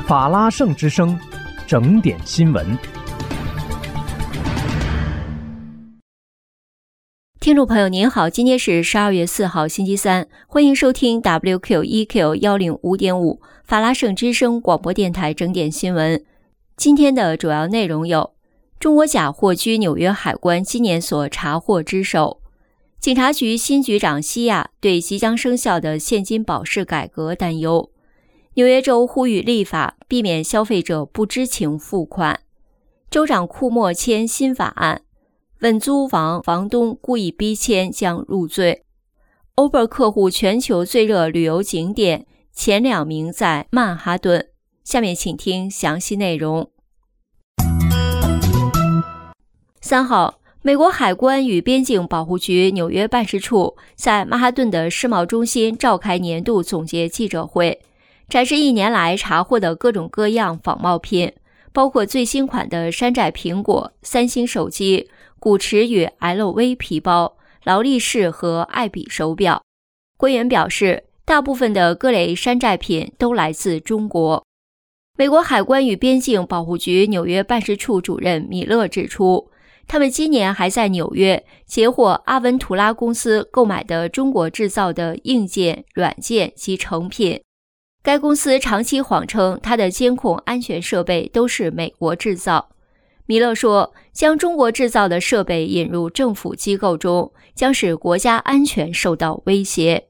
法拉盛之声，整点新闻。 听众朋友您好，今天是12月4号星期三，欢迎收听 WQEQ105.5 法拉盛之声广播电台整点新闻。今天的主要内容有：中国甲货居纽约海关今年所查获之首；警察局新局长西亚对即将生效的现金保释改革担忧；纽约州呼吁立法避免消费者不知情付款；州长库莫签新法案；稳租房房东故意逼迁将入罪；Uber 客户全球最热旅游景点前2名在曼哈顿。下面请听详细内容。3号，美国海关与边境保护局纽约办事处在曼哈顿的世贸中心召开年度总结记者会，展示1年来查获的各种各样仿冒品，包括最新款的山寨苹果、三星手机、古驰与 LV 皮包、劳力士和爱彼手表。官员表示，大部分的各类山寨品都来自中国。美国海关与边境保护局纽约办事处主任米勒指出，他们今年还在纽约截获阿文图拉公司购买的中国制造的硬件、软件及成品。该公司长期谎称它的监控安全设备都是美国制造。米勒说，将中国制造的设备引入政府机构中，将使国家安全受到威胁。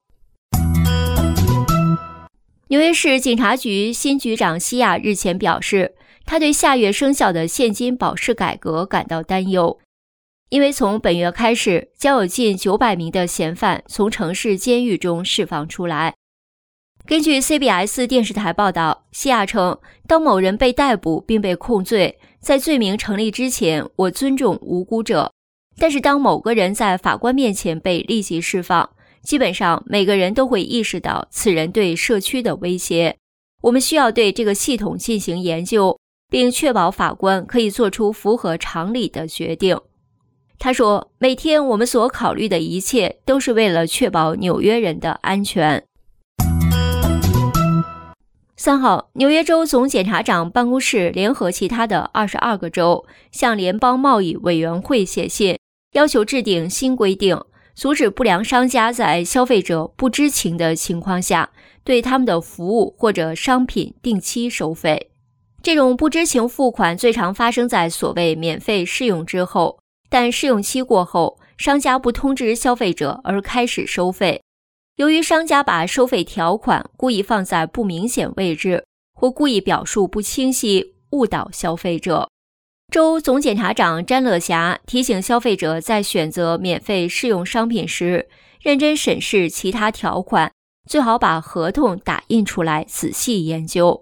纽约市警察局新局长西亚日前表示，他对下月生效的现金保释改革感到担忧，因为从本月开始，将有近900名的嫌犯从城市监狱中释放出来。根据 CBS 电视台报道，西亚称，当某人被逮捕并被控罪，在罪名成立之前，我尊重无辜者，但是当某个人在法官面前被立即释放，基本上每个人都会意识到此人对社区的威胁。我们需要对这个系统进行研究，并确保法官可以做出符合常理的决定。他说，每天我们所考虑的一切都是为了确保纽约人的安全。3号，纽约州总检察长办公室联合其他的22个州，向联邦贸易委员会写信，要求制定新规定，阻止不良商家在消费者不知情的情况下，对他们的服务或者商品定期收费。这种不知情付款最常发生在所谓免费试用之后，但试用期过后，商家不通知消费者而开始收费。由于商家把收费条款故意放在不明显位置，或故意表述不清晰，误导消费者。州总检察长詹乐霞提醒消费者在选择免费试用商品时，认真审视其他条款，最好把合同打印出来仔细研究。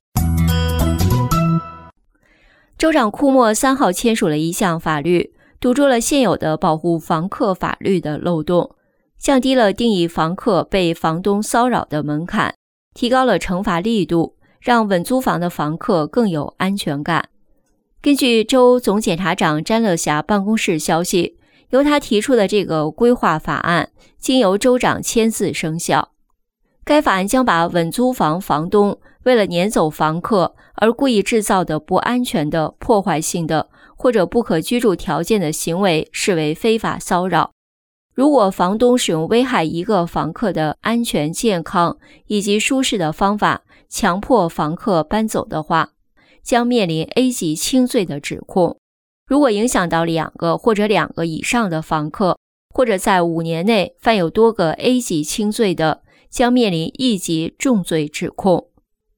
州长库莫3号签署了一项法律，堵住了现有的保护房客法律的漏洞，降低了定义房客被房东骚扰的门槛，提高了惩罚力度，让稳租房的房客更有安全感。根据州总检察长詹乐霞办公室消息，由他提出的这个规划法案经由州长签字生效。该法案将把稳租房房东为了撵走房客而故意制造的不安全的、破坏性的或者不可居住条件的行为视为非法骚扰。如果房东使用危害一个房客的安全、健康以及舒适的方法强迫房客搬走的话，将面临 A 级轻罪的指控。如果影响到2个或者2个以上的房客，或者在5年内犯有多个 A 级轻罪的，将面临1级重罪指控。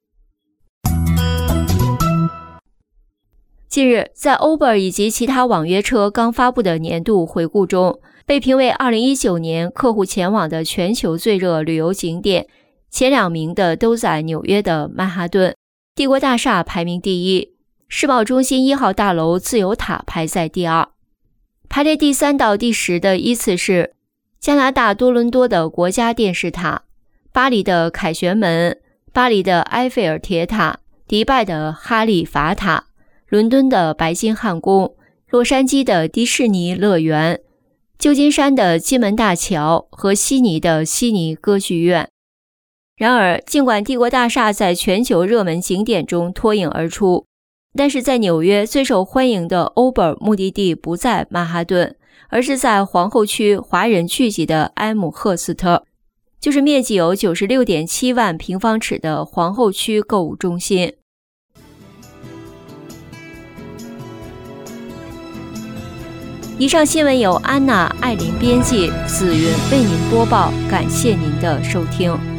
近日，在 Uber 以及其他网约车刚发布的年度回顾中，被评为2019年客户前往的全球最热旅游景点，前2名的都在纽约的曼哈顿。帝国大厦排名第1，世贸中心1号大楼自由塔排在第2。排列第3到第10的依次是加拿大多伦多的国家电视塔、巴黎的凯旋门、巴黎的埃菲尔铁塔、迪拜的哈利法塔、伦敦的白金汉宫、洛杉矶的迪士尼乐园、旧金山的金门大桥和悉尼的悉尼歌剧院。 然而，尽管帝国大厦在全球热门景点中脱颖而出，但是在纽约最受欢迎的 Uber 目的地不在曼哈顿，而是在皇后区华人聚集的埃姆赫斯特，就是面积有 96.7 万平方尺的皇后区购物中心。以上新闻由安娜·艾琳编辑，紫云为您播报，感谢您的收听。